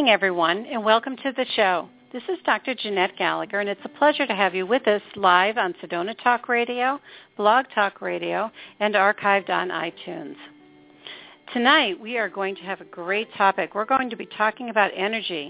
morning, everyone, and welcome to the show. This is Dr. Jeanette Gallagher, and it's a pleasure to have you with us live on Sedona Talk Radio, Blog Talk Radio, and archived on iTunes. Tonight, we are going to have a great topic. We're going to be talking about energy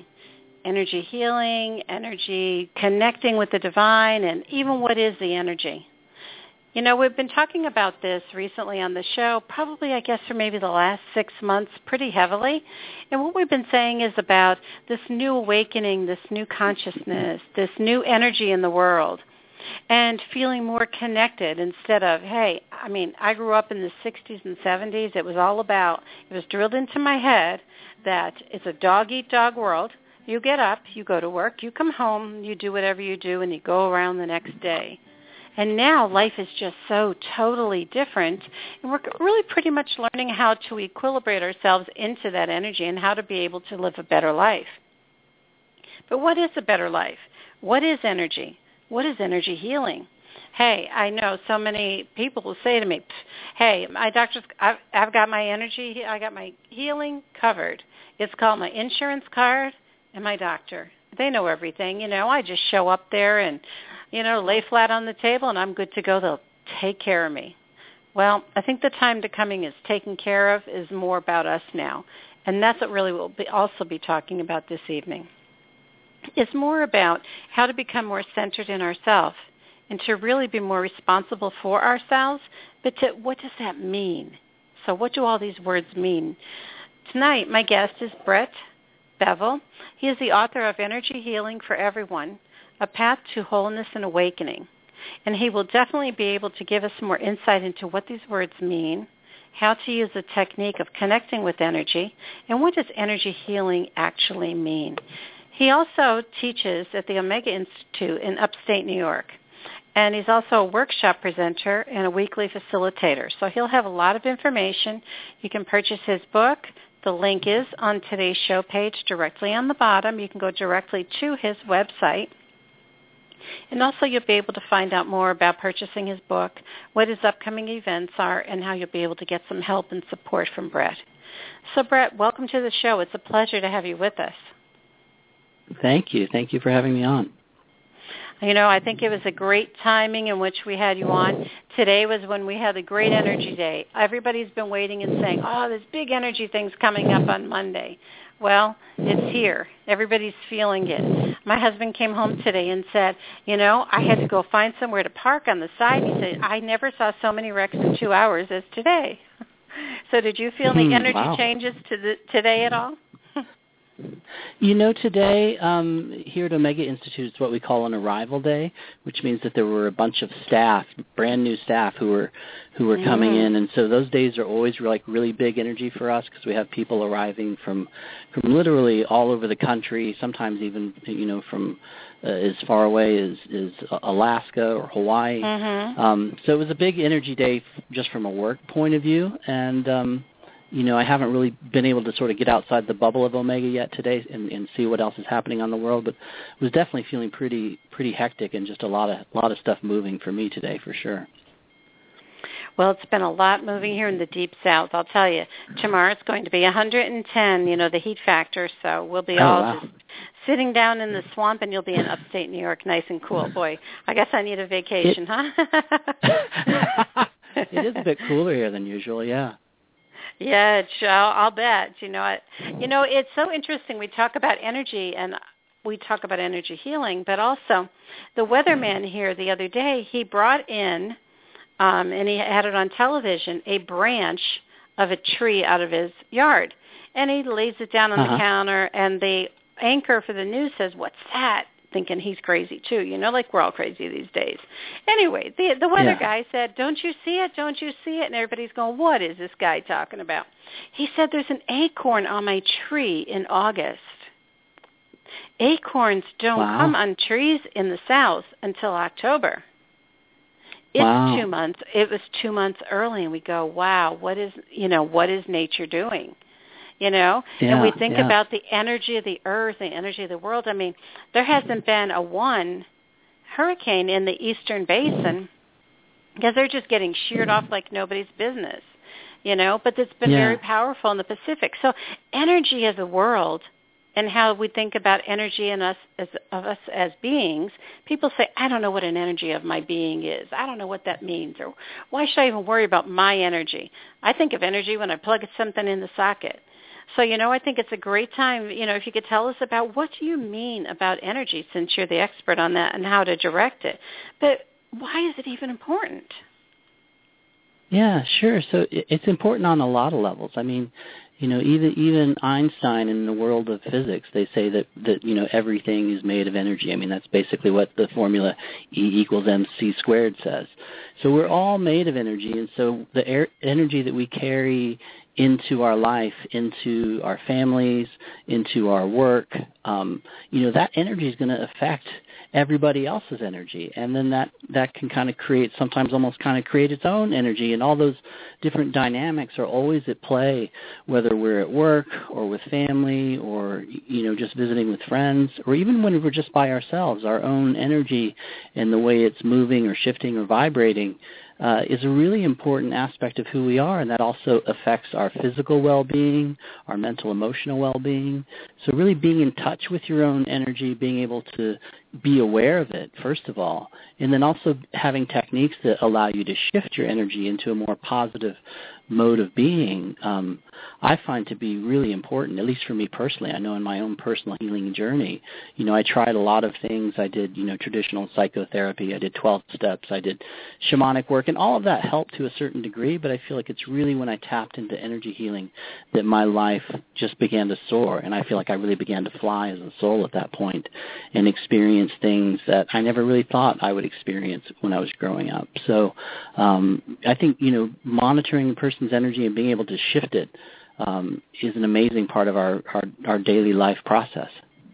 healing, energy connecting with the divine, and even what is the energy. You know, we've been talking about this recently on the show, probably, I guess, for maybe the last 6 months pretty heavily. And what we've been saying is about this new awakening, this new consciousness, this new energy in the world, and feeling more connected instead of, hey, I mean, I grew up in the 60s and 70s. It was all about, it was drilled into my head that it's a dog-eat-dog world. You get up, you go to work, you come home, you do whatever you do, and you go around the next day. And now life is just so totally different, and we're really pretty much learning how to equilibrate ourselves into that energy and how to be able to live a better life. But what is a better life? What is energy? What is energy healing? Hey, I know so many people will say to me, hey, my doctor's, I've got my energy, I got my healing covered. It's called my insurance card and my doctor. They know everything, you know. I just show up there and, you know, lay flat on the table and I'm good to go. They'll take care of me. Well, I think the time to coming is taken care of is more about us now. And that's what really we'll also be talking about this evening. It's more about how to become more centered in ourselves and to really be more responsible for ourselves. But what does that mean? So what do all these words mean? Tonight, my guest is Brett Bevell. He is the author of Energy Healing for Everyone, A Path to Wholeness and Awakening. And he will definitely be able to give us more insight into what these words mean, how to use the technique of connecting with energy, and what does energy healing actually mean. He also teaches at the Omega Institute in upstate New York. And he's also a workshop presenter and a weekly facilitator. So he'll have a lot of information. You can purchase his book. The link is on today's show page directly on the bottom. You can go directly to his website. And also you'll be able to find out more about purchasing his book, what his upcoming events are, and how you'll be able to get some help and support from Brett. So Brett, welcome to the show. It's a pleasure to have you with us. Thank you. Thank you for having me on. You know, I think it was a great timing in which we had you on. Today was when we had the Great Energy Day. Everybody's been waiting and saying, oh, this big energy thing's coming up on Monday. Well, it's here. Everybody's feeling it. My husband came home today and said, you know, I had to go find somewhere to park on the side. He said, I never saw so many wrecks in 2 hours as today. So did you feel the energy changes today at all? You know, today here at Omega Institute, it's what we call an arrival day, which means that there were a bunch of staff, brand new staff, who were coming in, and so those days are always like really big energy for us because we have people arriving from literally all over the country, sometimes even from as far away as Alaska or Hawaii. So it was a big energy day just from a work point of view, and I haven't really been able to sort of get outside the bubble of Omega yet today and see what else is happening on the world, but was definitely feeling pretty hectic and just a lot of stuff moving for me today for sure. Well, it's been a lot moving here in the Deep South, I'll tell you. Tomorrow it's going to be 110, the heat factor, so we'll be just sitting down in the swamp, and you'll be in upstate New York, nice and cool. Boy, I guess I need a vacation, huh? It is a bit cooler here than usual, yeah. Yeah, I'll bet. It's so interesting. We talk about energy and we talk about energy healing, but also the weatherman here the other day, he brought in, and he had it on television, a branch of a tree out of his yard. And he lays it down on the counter, and the anchor for the news says, "What's that?" Thinking he's crazy too, like we're all crazy these days. Anyway, the weather guy said, "Don't you see it? Don't you see it?" And everybody's going, "What is this guy talking about?" He said, "There's an acorn on my tree in August." Acorns don't come on trees in the South until October. It's 2 months. It was 2 months early, and we go, "Wow, what is nature doing?" And we think about the energy of the earth, the energy of the world. I mean, there hasn't been one hurricane in the Eastern Basin because they're just getting sheared off like nobody's business, but it's been very powerful in the Pacific. So energy of the world and how we think about energy in us as beings, people say, I don't know what an energy of my being is. I don't know what that means, or why should I even worry about my energy? I think of energy when I plug something in the socket. So, I think it's a great time, if you could tell us about what do you mean about energy, since you're the expert on that and how to direct it. But why is it even important? Yeah, sure. So it's important on a lot of levels. I mean, even Einstein in the world of physics, they say that everything is made of energy. I mean, that's basically what the formula E equals mc squared says. So we're all made of energy, and so the energy that we carry into our life, into our families, into our work, that energy is going to affect everybody else's energy, and then that can kind of create, sometimes almost kind of create its own energy, and all those different dynamics are always at play, whether we're at work or with family or just visiting with friends, or even when we're just by ourselves. Our own energy and the way it's moving or shifting or vibrating is a really important aspect of who we are, and that also affects our physical well-being, our mental, emotional well-being. So really being in touch with your own energy, being able to be aware of it, first of all, and then also having techniques that allow you to shift your energy into a more positive mode of being, I find to be really important, at least for me personally. I know in my own personal healing journey, I tried a lot of things. I did, traditional psychotherapy. I did 12 steps. I did shamanic work, and all of that helped to a certain degree, but I feel like it's really when I tapped into energy healing that my life just began to soar, and I feel like I really began to fly as a soul at that point and experience things that I never really thought I would experience when I was growing up. So I think, monitoring a person's energy and being able to shift it is an amazing part of our daily life process.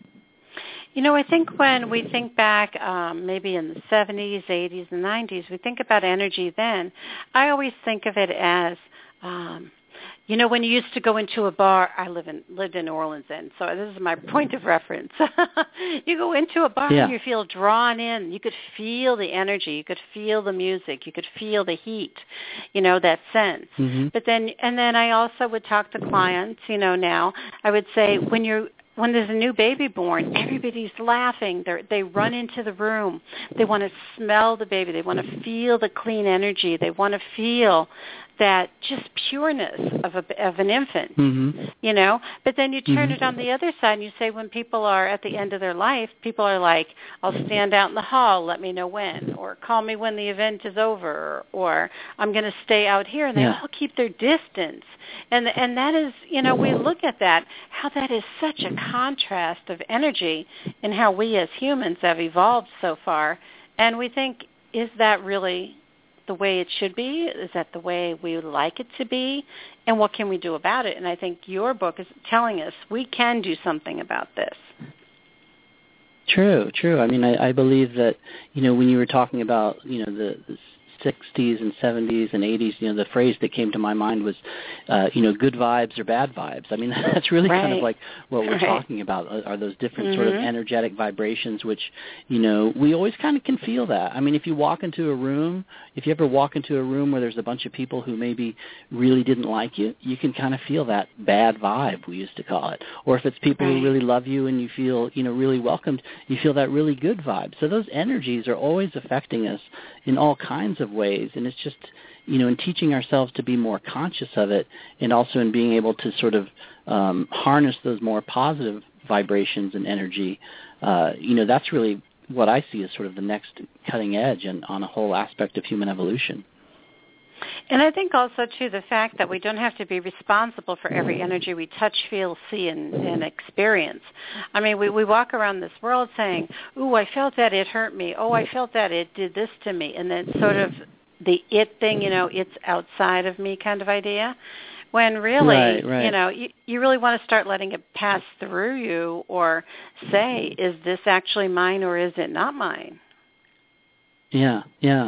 I think when we think back maybe in the 70s, 80s, and 90s, we think about energy then. I always think of it as, when you used to go into a bar, I lived in New Orleans then, so this is my point of reference. You go into a bar and you feel drawn in. You could feel the energy. You could feel the music. You could feel the heat, that sense. Mm-hmm. But then I also would talk to clients, now. I would say when there's a new baby born, everybody's laughing. They run into the room. They want to smell the baby. They want to feel the clean energy. They want to feel that just pureness of an infant, mm-hmm. But then you turn it on the other side and you say when people are at the end of their life, people are like, I'll stand out in the hall, let me know when, or call me when the event is over, or I'm going to stay out here. And they all keep their distance. And that is, we look at that, how that is such a contrast of energy in how we as humans have evolved so far. And we think, is that really the way it should be? Is that the way we would like it to be? And what can we do about it? And I think your book is telling us we can do something about this. True. I mean, I believe that, when you were talking about, the 60s and 70s and 80s, the phrase that came to my mind was, good vibes or bad vibes. I mean, that's really kind of like what we're talking about, are those different mm-hmm. sort of energetic vibrations, which, we always kind of can feel that. I mean, if you ever walk into a room where there's a bunch of people who maybe really didn't like you, you can kind of feel that bad vibe, we used to call it. Or if it's people who really love you and you feel, really welcomed, you feel that really good vibe. So those energies are always affecting us in all kinds of ways, and it's just, in teaching ourselves to be more conscious of it, and also in being able to sort of harness those more positive vibrations and energy, that's really what I see as sort of the next cutting edge and on a whole aspect of human evolution. And I think also, too, the fact that we don't have to be responsible for every energy we touch, feel, see, and experience. I mean, we walk around this world saying, ooh, I felt that it hurt me. Oh, I felt that it did this to me. And then sort of the it thing, it's outside of me kind of idea. When really, you really want to start letting it pass through you or say, is this actually mine or is it not mine? Yeah.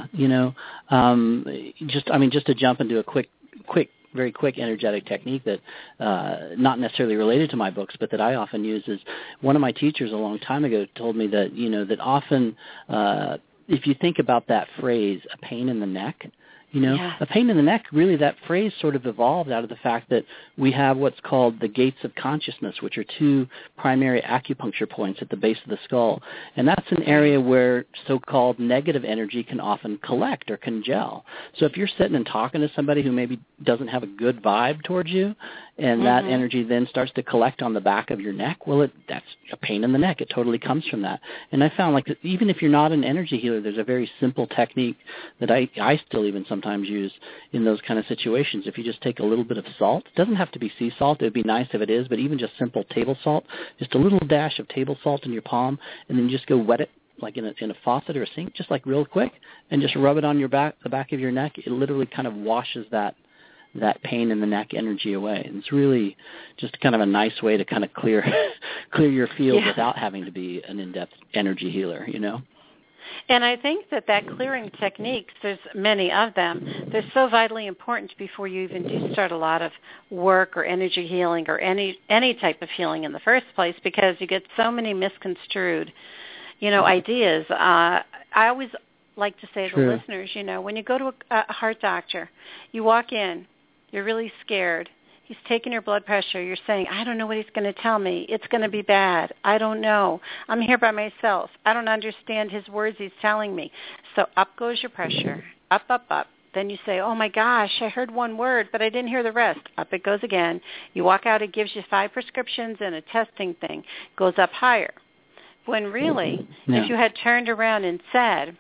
Just to jump into a very quick energetic technique that not necessarily related to my books, but that I often use is one of my teachers a long time ago told me that, that often if you think about that phrase, a pain in the neck, A pain in the neck, really that phrase sort of evolved out of the fact that we have what's called the gates of consciousness, which are two primary acupuncture points at the base of the skull. And that's an area where so-called negative energy can often collect or congel. So if you're sitting and talking to somebody who maybe doesn't have a good vibe towards you, and that energy then starts to collect on the back of your neck, well, that's a pain in the neck. It totally comes from that. And I found like even if you're not an energy healer, there's a very simple technique that I still even sometimes use in those kind of situations. If you just take a little bit of salt, it doesn't have to be sea salt. It would be nice if it is, but even just simple table salt, just a little dash of table salt in your palm, and then you just go wet it like in a faucet or a sink, just like real quick, and just rub it on the back of your neck. It literally kind of washes that pain in the neck energy away. And it's really just kind of a nice way to kind of clear your field without having to be an in-depth energy healer, And I think that clearing techniques, there's many of them, they're so vitally important before you even do start a lot of work or energy healing or any type of healing in the first place, because you get so many misconstrued, ideas. I always like to say to the listeners, when you go to a heart doctor, you walk in, you're really scared. He's taking your blood pressure. You're saying, I don't know what he's going to tell me. It's going to be bad. I don't know. I'm here by myself. I don't understand his words he's telling me. So up goes your pressure, up, up, up. Then you say, oh, my gosh, I heard one word, but I didn't hear the rest. Up it goes again. You walk out, it gives you 5 prescriptions and a testing thing. Goes up higher. When really, if you had turned around and said,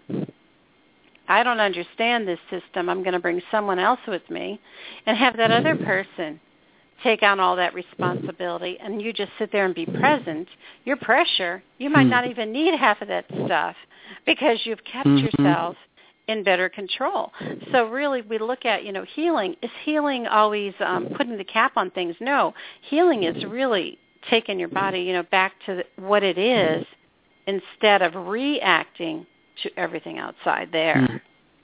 I don't understand this system, I'm going to bring someone else with me, and have that other person take on all that responsibility, and you just sit there and be present, your pressure, you might not even need half of that stuff because you've kept yourself in better control. So really we look at, healing. Is healing always putting the cap on things? No. Healing is really taking your body, back to what it is instead of reacting to everything outside there.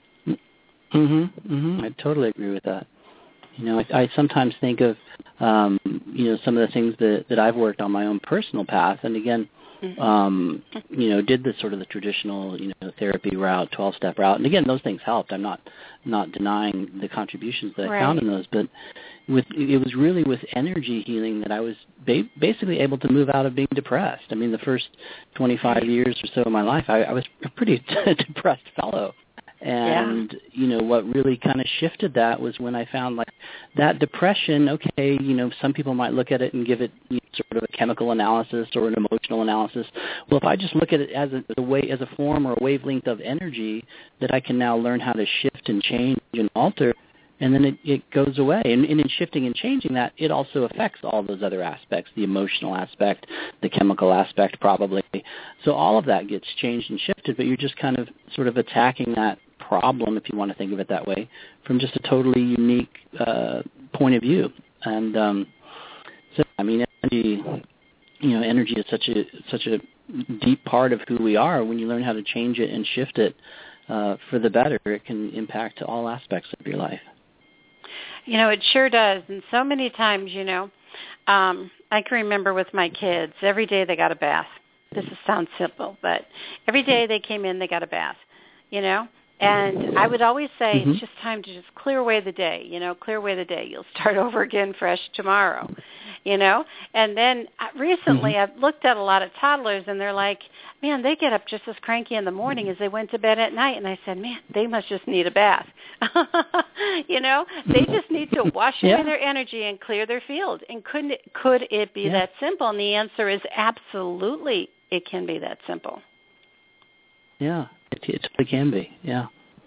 I totally agree with that. I sometimes think of, some of the things that I've worked on my own personal path, and again, did the sort of the traditional, therapy route, 12-step route, and again, those things helped. I'm not denying the contributions that I found in those, but it was really with energy healing that I was basically able to move out of being depressed. I mean, the first 25 years or so of my life, I was a pretty depressed fellow. And, what really kind of shifted that was when I found like that depression, okay, some people might look at it and give it sort of a chemical analysis or an emotional analysis. Well, if I just look at it as a form or a wavelength of energy that I can now learn how to shift and change and alter, and then it goes away. And in shifting and changing that, it also affects all those other aspects, the emotional aspect, the chemical aspect probably. So all of that gets changed and shifted, but you're just kind of sort of attacking that problem, if you want to think of it that way, from just a totally unique point of view. And so, I mean, energy is such a deep part of who we are. When you learn how to change it and shift it for the better, it can impact all aspects of your life. It sure does. And so many times, I can remember with my kids, every day they got a bath. This sounds simple, but every day they came in, they got a bath, And I would always say, it's just time to just clear away the day, clear away the day. You'll start over again fresh tomorrow, And then recently I've looked at a lot of toddlers, and they're like, man, they get up just as cranky in the morning as they went to bed at night. And I said, man, they must just need a bath. They just need to wash away their energy and clear their field. And could it be that simple? And the answer is absolutely it can be that simple. Yeah, it can be, yeah.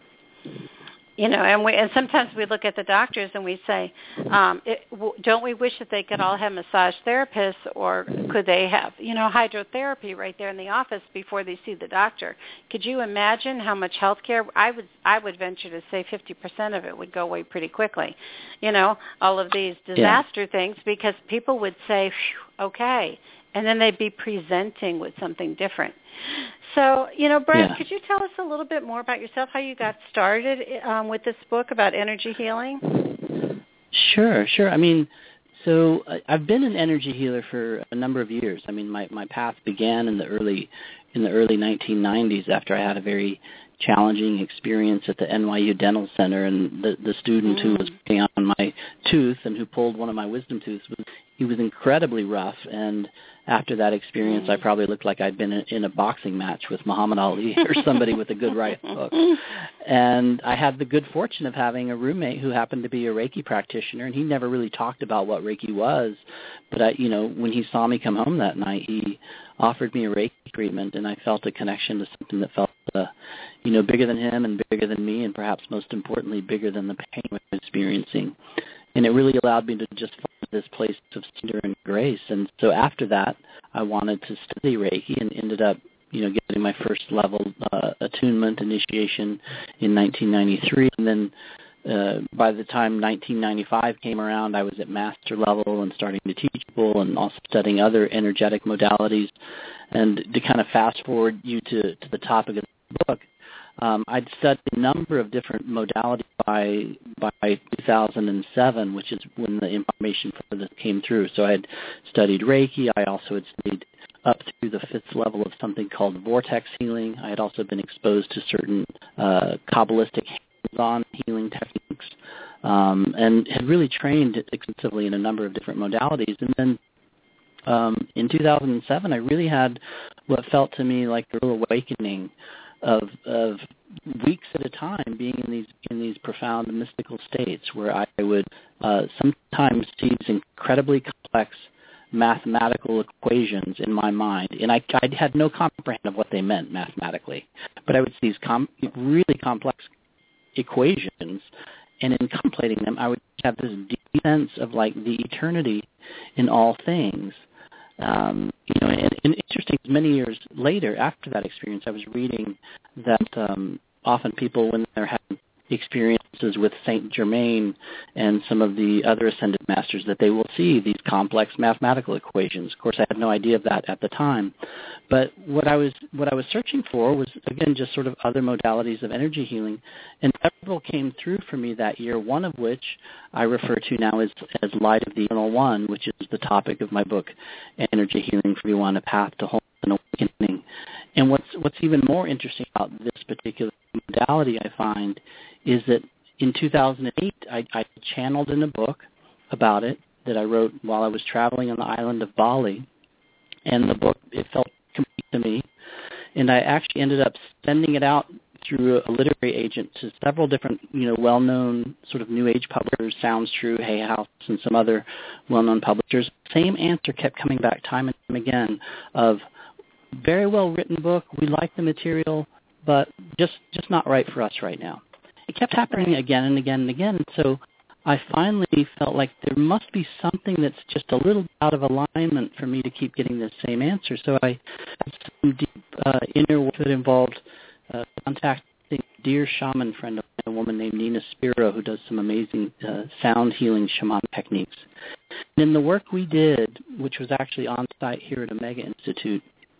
And sometimes we look at the doctors and we say, don't we wish that they could all have massage therapists, or could they have, hydrotherapy right there in the office before they see the doctor? Could you imagine how much health care? I would venture to say 50% of it would go away pretty quickly, all of these disaster things, because people would say, okay, and then they'd be presenting with something different. So, Brett, could you tell us a little bit more about yourself, how you got started with this book about energy healing? Sure. I mean, so I've been an energy healer for a number of years. I mean, my path began in the early 1990s after I had a very challenging experience at the NYU Dental Center, and the student who was working on my tooth and who pulled one of my wisdom tooths, he was incredibly rough. And after that experience, I probably looked like I'd been in a boxing match with Muhammad Ali or somebody with a good right hook. And I had the good fortune of having a roommate who happened to be a Reiki practitioner, and he never really talked about what Reiki was. But when he saw me come home that night, he offered me a Reiki treatment, and I felt a connection to something that felt, bigger than him and bigger than me, and perhaps most importantly, bigger than the pain I was experiencing. And it really allowed me to just find this place of surrender and grace. And so after that, I wanted to study Reiki and ended up, getting my first level attunement initiation in 1993. And then by the time 1995 came around, I was at master level and starting to teach people and also studying other energetic modalities. And to kind of fast forward you to the topic of the book, I'd studied a number of different modalities by 2007, which is when the information for this came through. So I had studied Reiki. I also had studied up through the fifth level of something called vortex healing. I had also been exposed to certain Kabbalistic hands-on healing techniques, and had really trained extensively in a number of different modalities. And then in 2007, I really had what felt to me like a real awakening of weeks at a time being in these profound mystical states where I would sometimes see these incredibly complex mathematical equations in my mind, and I had no comprehension of what they meant mathematically, but I would see these really complex equations, and in contemplating them, I would have this deep sense of like the eternity in all things. And interesting, many years later, after that experience, I was reading that often people, when they're having experiences with Saint Germain and some of the other ascended masters, that they will see these complex mathematical equations. Of course, I had no idea of that at the time. But what I was searching for was, again, just sort of other modalities of energy healing, and several came through for me that year, one of which I refer to now as Light of the Eternal One, which is the topic of my book, Energy Healing for Everyone, A Path to Wholeness and Awakening. And what's even more interesting about this particular modality, I find, is that in 2008, I channeled in a book about it that I wrote while I was traveling on the island of Bali. And the book, it felt complete to me. And I actually ended up sending it out through a literary agent to several different, well-known sort of New Age publishers, Sounds True, Hay House, and some other well-known publishers. Same answer kept coming back time and time again of, very well-written book, we like the material, but just not right for us right now. It kept happening again and again and again. So I finally felt like there must be something that's just a little out of alignment for me to keep getting the same answer. So I had some deep inner work that involved contacting a dear shaman friend of mine, a woman named Nina Spiro, who does some amazing sound healing shamanic techniques. And in the work we did, which was actually on site here at Omega Institute,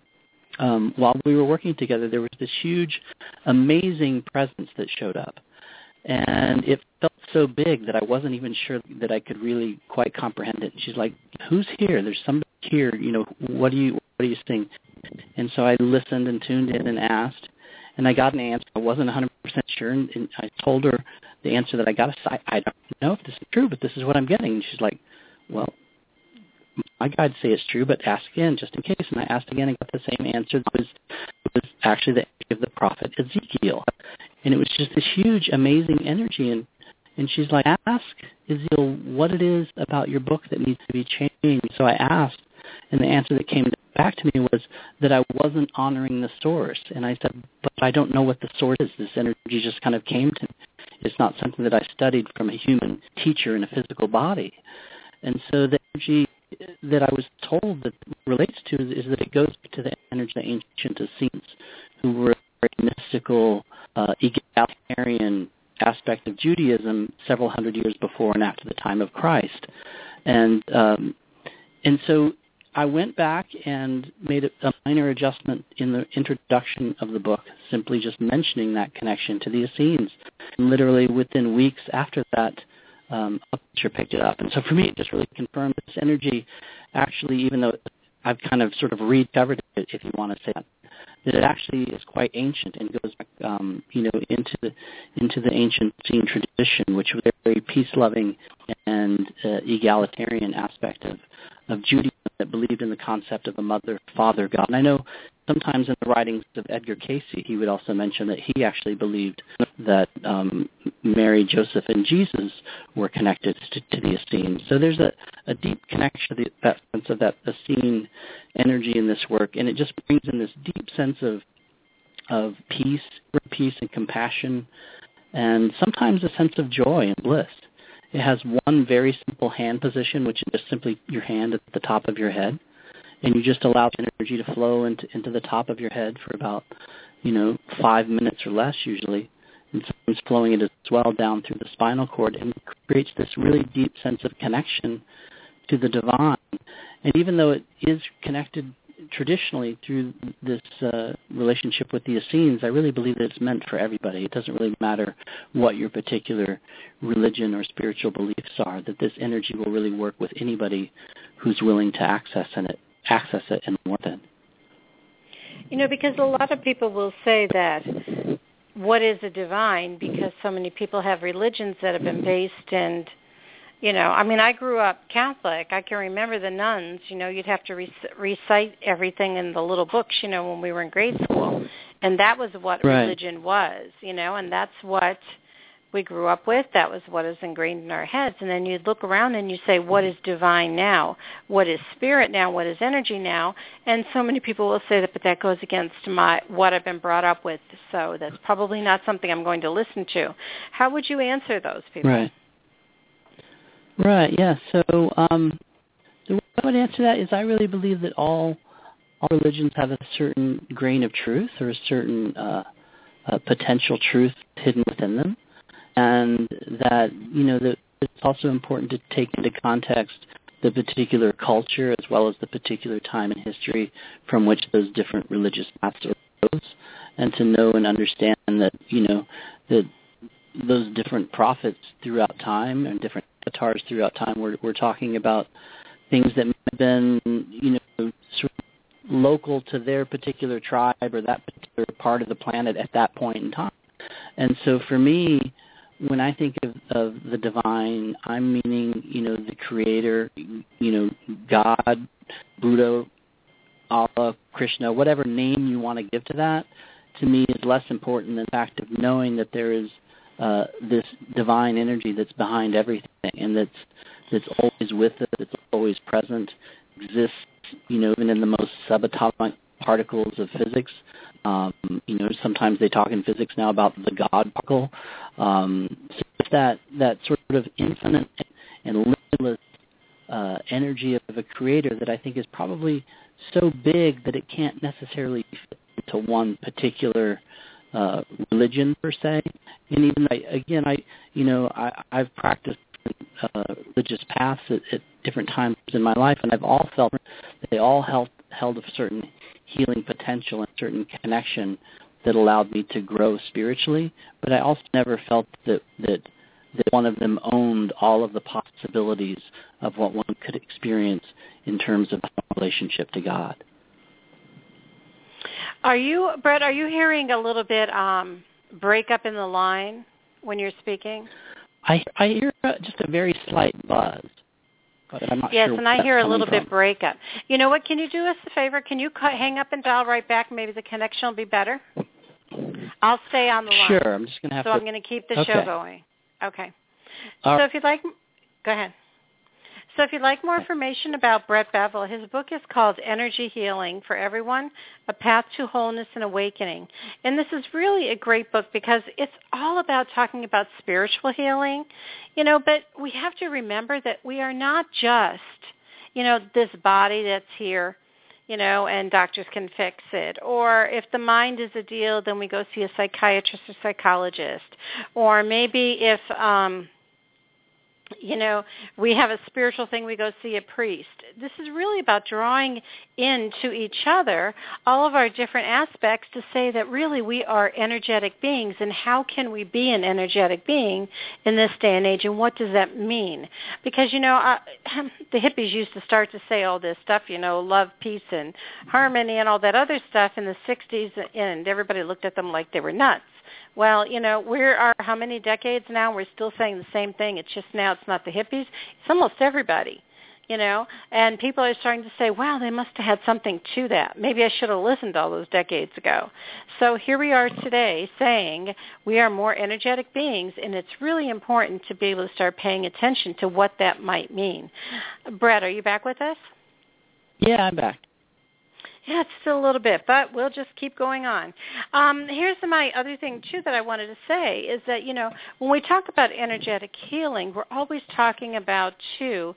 while we were working together, there was this huge, amazing presence that showed up. And it felt so big that I wasn't even sure that I could really quite comprehend it. And she's like, who's here? There's somebody here. What do you seeing? And so I listened and tuned in and asked, and I got an answer. I wasn't 100% sure, and I told her the answer that I got. I don't know if this is true, but this is what I'm getting. And she's like, well, my guides say it's true, but ask again just in case. And I asked again and got the same answer. It was actually the energy of the prophet Ezekiel. And it was just this huge, amazing energy. And she's like, ask Ezekiel what it is about your book that needs to be changed. So I asked, and the answer that came back to me was that I wasn't honoring the source. And I said, but I don't know what the source is. This energy just kind of came to me. It's not something that I studied from a human teacher in a physical body. And so the energy that I was told that relates to is that it goes to the energy of the ancient Essenes, who were a very mystical, egalitarian aspect of Judaism several hundred years before and after the time of Christ. And so I went back and made a minor adjustment in the introduction of the book, simply just mentioning that connection to the Essenes. And literally within weeks after that, a publisher picked it up. And so for me, it just really confirmed this energy, actually, even though I've kind of sort of rediscovered it, if you want to say that, that it actually is quite ancient and goes back, into the ancient Essene tradition, which was a very peace-loving and egalitarian aspect of Judaism that believed in the concept of a mother, father, God. And I know sometimes in the writings of Edgar Cayce, he would also mention that he actually believed that Mary, Joseph, and Jesus were connected to the Essene. So there's a deep connection to that sense of that Essene energy in this work, and it just brings in this deep sense of peace and compassion, and sometimes a sense of joy and bliss. It has one very simple hand position, which is just simply your hand at the top of your head, and you just allow the energy to flow into the top of your head for about 5 minutes or less usually, and sometimes flowing it as well down through the spinal cord, and it creates this really deep sense of connection to the divine. And even though it is connected traditionally through this relationship with the Essenes, I really believe that it's meant for everybody. It doesn't really matter what your particular religion or spiritual beliefs are, that this energy will really work with anybody who's willing to access it and want it. Because a lot of people will say that what is a divine, because so many people have religions that have been based in, I grew up Catholic. I can remember the nuns, you'd have to recite everything in the little books, when we were in grade school. And that was what religion was, and that's what we grew up with. That was what is ingrained in our heads. And then you'd look around and you say, what is divine now? What is spirit now? What is energy now? And so many people will say that, but that goes against what I've been brought up with. So that's probably not something I'm going to listen to. How would you answer those people? Right, yeah. So the way I would answer that is I really believe that all religions have a certain grain of truth or a certain potential truth hidden within them, and that, that it's also important to take into context the particular culture as well as the particular time in history from which those different religious paths arose, and to know and understand that, that those different prophets throughout time and different avatars throughout time, we're talking about things that may have been, sort of local to their particular tribe or that particular part of the planet at that point in time. And so for me, when I think of the divine, I'm meaning, the creator, God, Buddha, Allah, Krishna, whatever name you want to give to that, to me is less important than the fact of knowing that there is this divine energy that's behind everything, and that's always with us, that's always present, exists, even in the most subatomic particles of physics. Sometimes they talk in physics now about the God particle. So it's that sort of infinite and limitless energy of a creator that I think is probably so big that it can't necessarily fit into one particular religion per se. And even I've practiced religious paths at different times in my life, and I've all felt that they all held a certain healing potential and certain connection that allowed me to grow spiritually. But I also never felt that one of them owned all of the possibilities of what one could experience in terms of a relationship to God. Brett, are you hearing a little bit breakup in the line when you're speaking? I hear just a very slight buzz, but I'm not sure. Yes, and I hear a little bit breakup. You know what? Can you do us a favor? Can you hang up and dial right back? Maybe the connection will be better. I'll stay on the line. Sure, I'm just going to have to. So I'm going to keep the show going. Okay. So if you'd like, go ahead. So if you'd like more information about Brett Bevel, his book is called Energy Healing for Everyone, A Path to Wholeness and Awakening. And this is really a great book because it's all about talking about spiritual healing, but we have to remember that we are not just, this body that's here, and doctors can fix it. Or if the mind is a deal, then we go see a psychiatrist or psychologist. Or maybe if we have a spiritual thing, we go see a priest. This is really about drawing into each other all of our different aspects to say that really we are energetic beings, and how can we be an energetic being in this day and age, and what does that mean? Because, the hippies used to start to say all this stuff, love, peace, and harmony, and all that other stuff in the 60s, and everybody looked at them like they were nuts. Well, we're how many decades now? We're still saying the same thing. It's just now it's not the hippies. It's almost everybody, and people are starting to say, wow, they must have had something to that. Maybe I should have listened all those decades ago. So here we are today saying we are more energetic beings, and it's really important to be able to start paying attention to what that might mean. Brett, are you back with us? Yeah, I'm back. Yeah, it's still a little bit, but we'll just keep going on. Here's my other thing, too, that I wanted to say is that, when we talk about energetic healing, we're always talking about, too,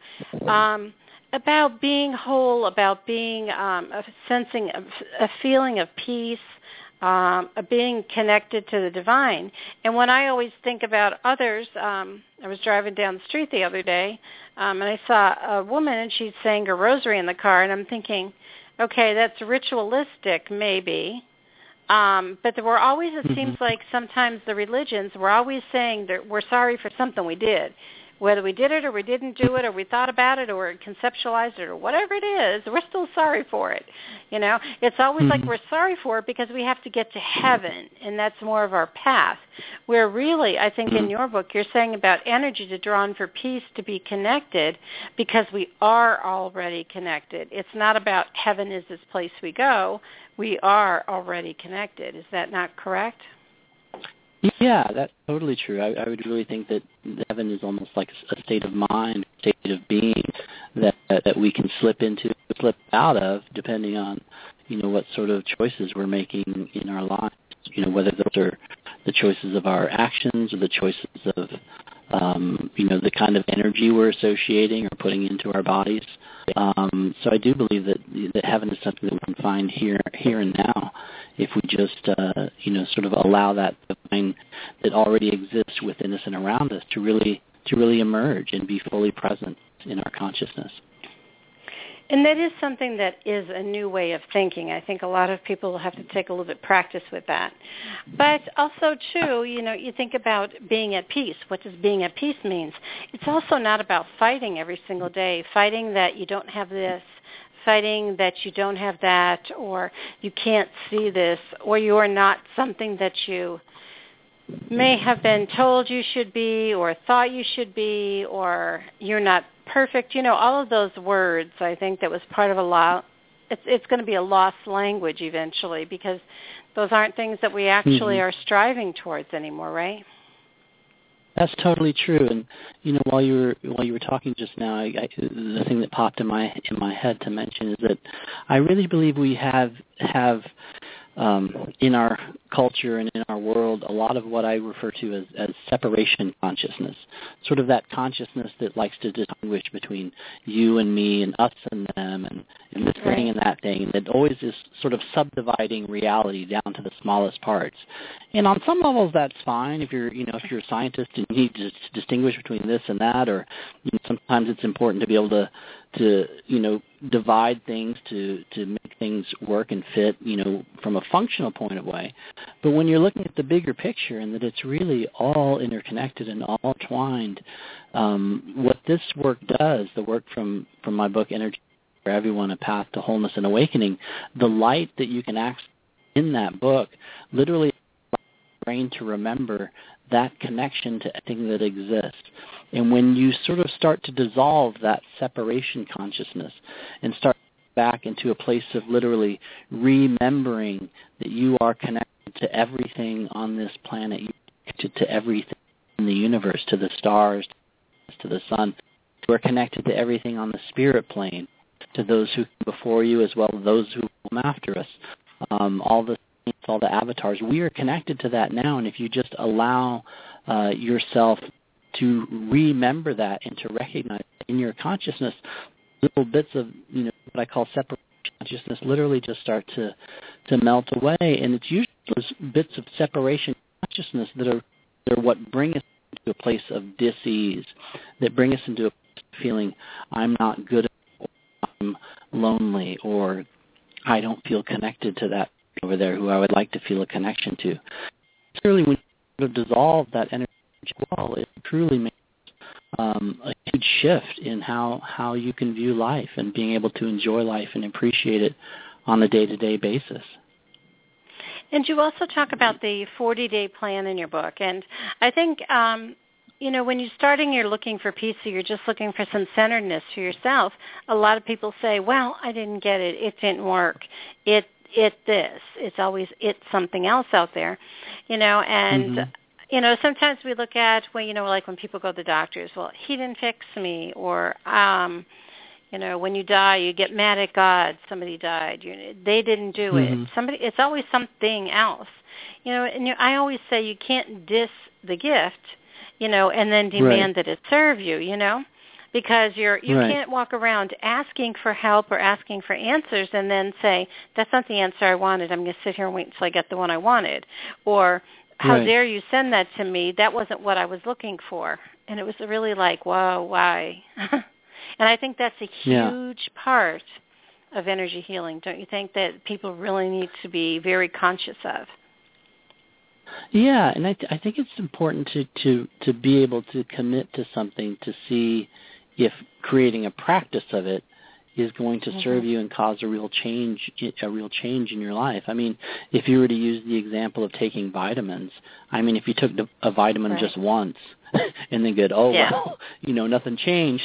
about being whole, about being sensing a feeling of peace, being connected to the divine. And when I always think about others, I was driving down the street the other day, and I saw a woman, and she's saying her rosary in the car, and I'm thinking, okay, that's ritualistic, maybe, but there were always, it seems like sometimes the religions, we're always saying that we're sorry for something we did. Whether we did it or we didn't do it or we thought about it or conceptualized it or whatever it is, we're still sorry for it. It's always like we're sorry for it because we have to get to heaven, and that's more of our path. Where really, I think in your book, you're saying about energy to draw on for peace, to be connected, because we are already connected. It's not about heaven is this place we go. We are already connected. Is that not correct? Yeah, that's totally true. I would really think that heaven is almost like a state of mind, a state of being that we can slip into, slip out of, depending on, what sort of choices we're making in our lives. Whether those are the choices of our actions or the choices of, the kind of energy we're associating or putting into our bodies. So I do believe that heaven is something that we can find here and now, if we just, sort of allow that divine that already exists within us and around us to really emerge and be fully present in our consciousness. And that is something that is a new way of thinking. I think a lot of people will have to take a little bit of practice with that. But also, too, you think about being at peace. What does being at peace mean? It's also not about fighting every single day, fighting that you don't have this, fighting that you don't have that, or you can't see this, or you are not something that you may have been told you should be or thought you should be, or you're not perfect. All of those words, I think that was part of a law. It's going to be a lost language eventually, because those aren't things that we actually are striving towards anymore, right? That's totally true. And while you were talking just now, the thing that popped in my head to mention is that I really believe we have in our culture and in our world a lot of what I refer to as separation consciousness, sort of that consciousness that likes to distinguish between you and me and us and them and this thing and that thing, and that always is sort of subdividing reality down to the smallest parts. And on some levels that's fine if you're a scientist and you need to distinguish between this and that, or sometimes it's important to be able to divide things to make things work and fit, from a functional point of way. But when you're looking at the bigger picture and that it's really all interconnected and all twined, what this work does, the work from my book, Energy for Everyone, A Path to Wholeness and Awakening, the light that you can access in that book literally allows your brain to remember that connection to everything that exists. And when you sort of start to dissolve that separation consciousness and start back into a place of literally remembering that you are connected to everything on this planet, you're connected to everything in the universe, to the stars, to the sun. We're connected to everything on the spirit plane, to those who come before you as well as those who come after us. All the avatars. We are connected to that now, and if you just allow yourself to remember that and to recognize in your consciousness, little bits of what I call separation consciousness literally just start to melt away, and it's usually those bits of separation consciousness that are what bring us into a place of dis-ease, that bring us into a feeling I'm not good enough, or I'm lonely, or I don't feel connected to that over there who I would like to feel a connection to. Clearly, when you dissolve that energy well, it truly makes a huge shift in how you can view life and being able to enjoy life and appreciate it on a day-to-day basis. And you also talk about the 40-day plan in your book. And I think, when you're starting, you're looking for peace, so you're just looking for some centeredness for yourself. A lot of people say, well, I didn't get it. It didn't work. It this. It's something else out there, and, sometimes we look at, like when people go to the doctors, well, he didn't fix me, or, when you die, you get mad at God. Somebody died. They didn't do it. It's always something else. And I always say you can't diss the gift, and then demand that it serve you, because you can't walk around asking for help or asking for answers and then say, that's not the answer I wanted. I'm going to sit here and wait until I get the one I wanted. Or, how dare you send that to me? That wasn't what I was looking for. And it was really like, whoa, why? And I think that's a huge part of energy healing. Don't you think that people really need to be very conscious of? Yeah, and I think it's important to be able to commit to something to see if creating a practice of it is going to serve you and cause a real change in your life. I mean, if you were to use the example of taking vitamins, if you took a vitamin just once and then go, well, nothing changed,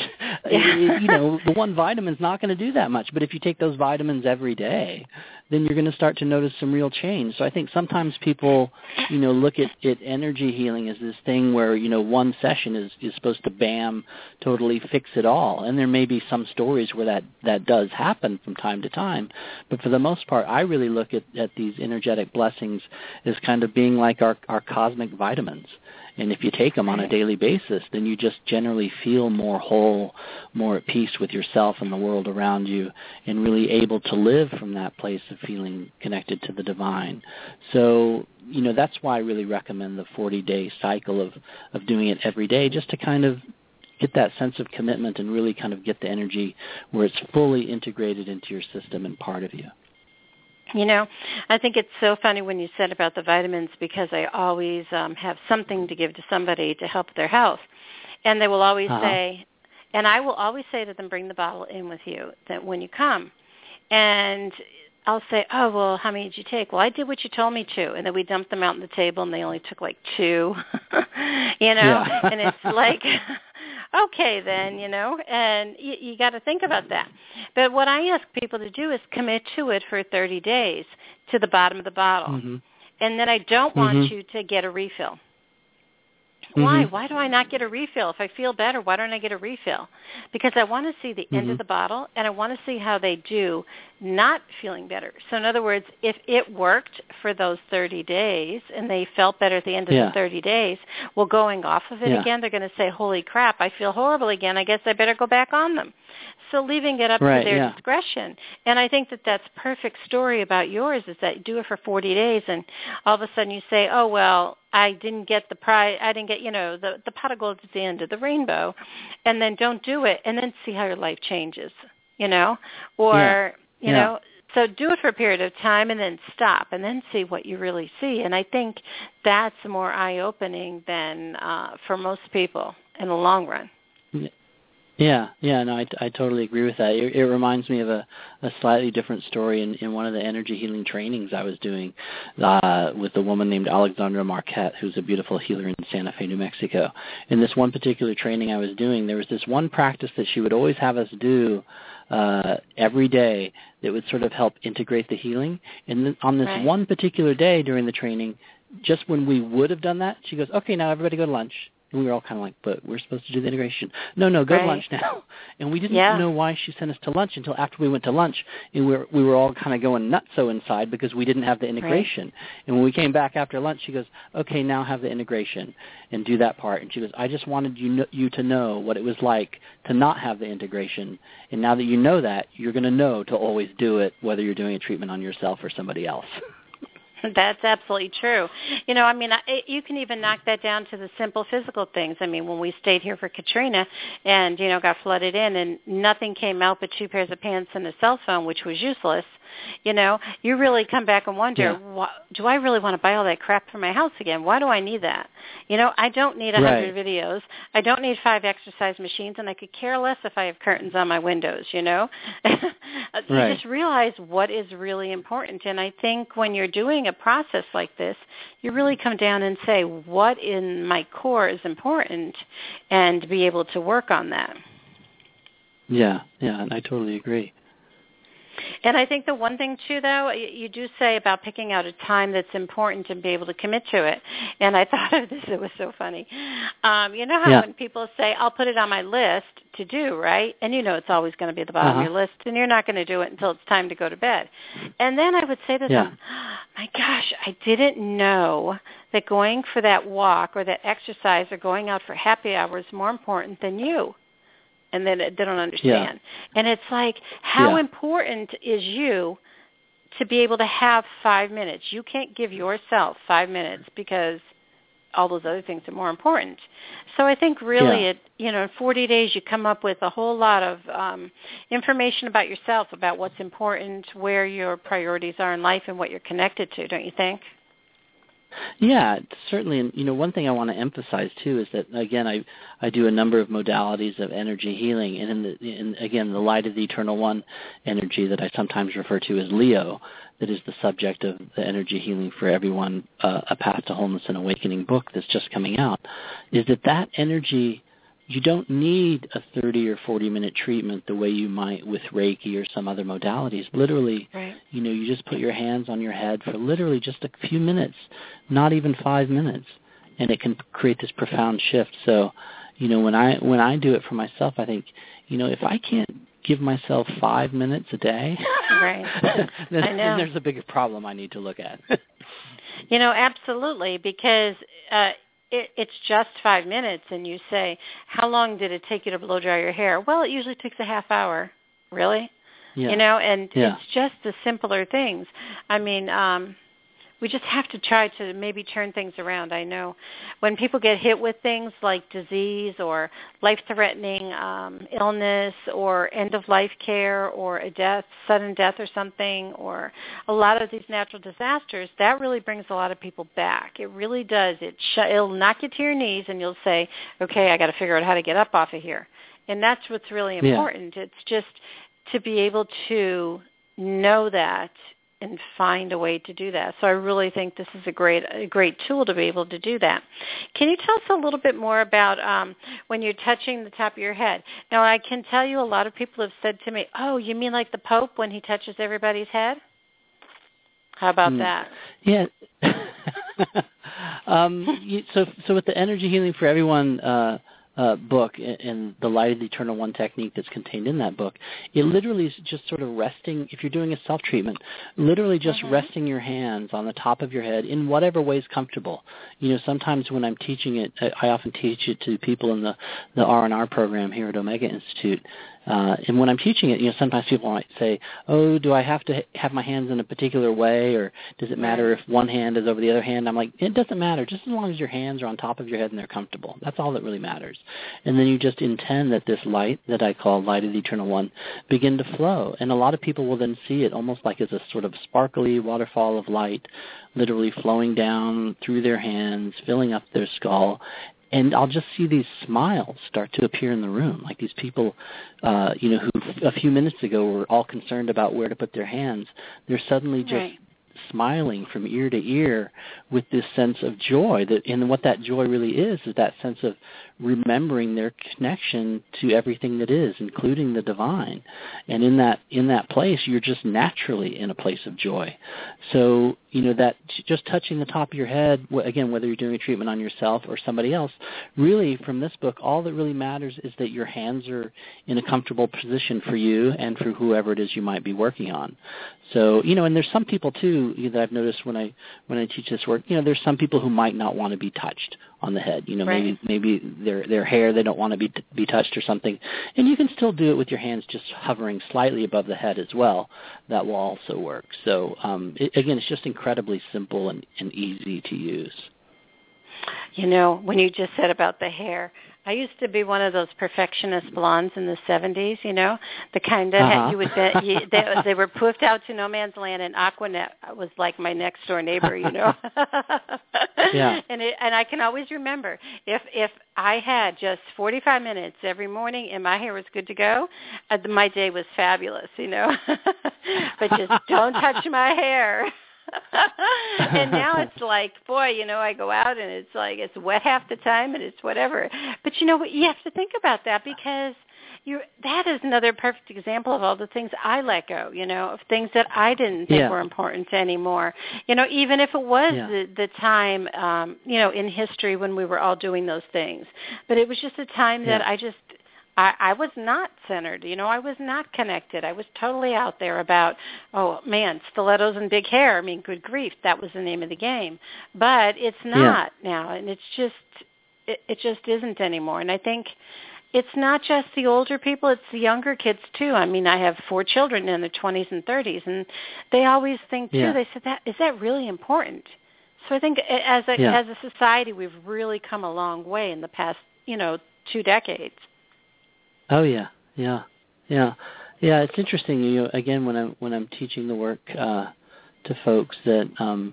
the one vitamin's not going to do that much. But if you take those vitamins every day, then you're going to start to notice some real change. So I think sometimes people, look at energy healing as this thing where, one session is supposed to totally fix it all. And there may be some stories where that does happen from time to time. But for the most part, I really look at these energetic blessings as kind of being like our cosmic vitamins. And if you take them on a daily basis, then you just generally feel more whole, more at peace with yourself and the world around you, and really able to live from that place of feeling connected to the divine. So, that's why I really recommend the 40-day cycle of doing it every day, just to kind of get that sense of commitment and really kind of get the energy where it's fully integrated into your system and part of you. I think it's so funny when you said about the vitamins, because I always have something to give to somebody to help their health. And they will always say, and I will always say to them, bring the bottle in with you that when you come. And I'll say, oh, well, how many did you take? Well, I did what you told me to. And then we dumped them out on the table, and they only took like 2, and it's like, okay then, and you got to think about that. But what I ask people to do is commit to it for 30 days to the bottom of the bottle. And then I don't want you to get a refill. Why? Why do I not get a refill? If I feel better, why don't I get a refill? Because I want to see the end of the bottle, and I want to see how they do not feeling better. So in other words, if it worked for those 30 days and they felt better at the end of the 30 days, well, going off of it again, they're going to say, holy crap, I feel horrible again. I guess I better go back on them. So leaving it up to their discretion. And I think that that's perfect story about yours, is that you do it for 40 days, and all of a sudden you say, oh, well, I didn't get the prize, I didn't get, the pot of gold at the end of the rainbow, and then don't do it, and then see how your life changes, or, so do it for a period of time and then stop and then see what you really see. And I think that's more eye-opening than for most people in the long run. Yeah, no, I totally agree with that. It reminds me of a slightly different story in one of the energy healing trainings I was doing with a woman named Alexandra Marquette, who's a beautiful healer in Santa Fe, New Mexico. In this one particular training I was doing, there was this one practice that she would always have us do every day that would sort of help integrate the healing. And on this one particular day during the training, just when we would have done that, she goes, okay, now everybody go to lunch. And we were all kind of like, but we're supposed to do the integration. No, go to lunch now. And we didn't know why she sent us to lunch until after we went to lunch. And we were all kind of going nutso inside because we didn't have the integration. And when we came back after lunch, she goes, okay, now have the integration and do that part. And she goes, I just wanted you to know what it was like to not have the integration. And now that you know that, you're going to know to always do it, whether you're doing a treatment on yourself or somebody else. That's absolutely true. You know, I mean, you can even knock that down to the simple physical things. I mean, when we stayed here for Katrina and, you know, got flooded in and nothing came out but 2 pairs of pants and a cell phone, which was useless, you know, you really come back and wonder, do I really want to buy all that crap for my house again? Why do I need that? You know, I don't need 100 videos. I don't need 5 exercise machines, and I could care less if I have curtains on my windows, you know. You just realize what is really important. And I think when you're doing a process like this, you really come down and say, what in my core is important, and be able to work on that. Yeah, and I totally agree. And I think the one thing, too, though, you do say about picking out a time that's important and be able to commit to it. And I thought of this. It was so funny. You know how when people say, I'll put it on my list to do, right? And you know it's always going to be at the bottom of your list, and you're not going to do it until it's time to go to bed. And then I would say to them, my gosh, I didn't know that going for that walk or that exercise or going out for happy hour is more important than you. And then they don't understand. And it's like, how important is you to be able to have 5 minutes? You can't give yourself 5 minutes because all those other things are more important. So I think really, in 40 days you come up with a whole lot of information about yourself, about what's important, where your priorities are in life, and what you're connected to, don't you think? Yeah, certainly. And, you know, one thing I want to emphasize, too, is that, again, I do a number of modalities of energy healing. And, again, the Light of the Eternal One energy that I sometimes refer to as Leo, that is the subject of the Energy Healing for Everyone, A Path to Wholeness and Awakening book that's just coming out, is that energy, you don't need a 30 or 40-minute treatment the way you might with Reiki or some other modalities. Literally, you know, you just put your hands on your head for literally just a few minutes, not even 5 minutes, and it can create this profound shift. So, you know, when I do it for myself, I think, you know, if I can't give myself 5 minutes a day, then there's a bigger problem I need to look at. You know, absolutely, because it's just 5 minutes, and you say, how long did it take you to blow dry your hair? Well, it usually takes a half hour. Really? You know, and it's just the simpler things. I mean, we just have to try to maybe turn things around. I know when people get hit with things like disease or life-threatening illness or end-of-life care or a death, sudden death or something, or a lot of these natural disasters, that really brings a lot of people back. It really does. It'll knock you to your knees, and you'll say, okay, I got to figure out how to get up off of here. And that's what's really important. It's just to be able to know that and find a way to do that. So I really think this is a great tool to be able to do that. Can you tell us a little bit more about when you're touching the top of your head? Now, I can tell you a lot of people have said to me, oh, you mean like the Pope when he touches everybody's head? How about that? Yeah. So with the Energy Healing for Everyone book and the Light of the Eternal One technique that's contained in that book, it literally is just sort of resting, if you're doing a self-treatment, literally just resting your hands on the top of your head in whatever way is comfortable. You know, sometimes when I'm teaching it, I often teach it to people in the R&R program here at Omega Institute. And when I'm teaching it, you know, sometimes people might say, oh, do I have to have my hands in a particular way, or does it matter if one hand is over the other hand? I'm like, it doesn't matter, just as long as your hands are on top of your head and they're comfortable. That's all that really matters. And then you just intend that this light that I call Light of the Eternal One begin to flow. And a lot of people will then see it almost like as a sort of sparkly waterfall of light, literally flowing down through their hands, filling up their skull. And I'll just see these smiles start to appear in the room, like these people, you know, who a few minutes ago were all concerned about where to put their hands. They're suddenly just smiling from ear to ear with this sense of joy. And what that joy really is that sense of remembering their connection to everything that is, including the divine. And in that place, you're just naturally in a place of joy. So, you know, that just touching the top of your head, again, whether you're doing a treatment on yourself or somebody else, really from this book, all that really matters is that your hands are in a comfortable position for you and for whoever it is you might be working on. So, you know, and there's some people too too that I've noticed when I teach this work, there's some people who might not want to be touched on the head. Right. Maybe their hair, they don't want to be touched or something. And you can still do it with your hands just hovering slightly above the head as well. That will also work. So again, it's just incredibly simple and easy to use. When you just said about the hair, I used to be one of those perfectionist blondes in the 70s, the kind that you would bet they were poofed out to no man's land, and Aquanet was like my next door neighbor, Yeah. And I can always remember if I had just 45 minutes every morning and my hair was good to go, my day was fabulous, But just don't touch my hair. And now it's like, boy, I go out and it's like it's wet half the time and it's whatever. But you have to think about that, because that is another perfect example of all the things I let go, of things that I didn't think were important anymore. Even if it was the time, in history when we were all doing those things. But it was just a time that I was not centered, I was not connected. I was totally out there about, oh, man, stilettos and big hair. I mean, good grief, that was the name of the game. But it's not now, and it just isn't anymore. And I think it's not just the older people, it's the younger kids, too. I mean, I have 4 children in their 20s and 30s, and they always think, too, they said, is that really important? So I think as a society, we've really come a long way in the past, 2 decades. Oh yeah. It's interesting. Again, when I'm teaching the work to folks, that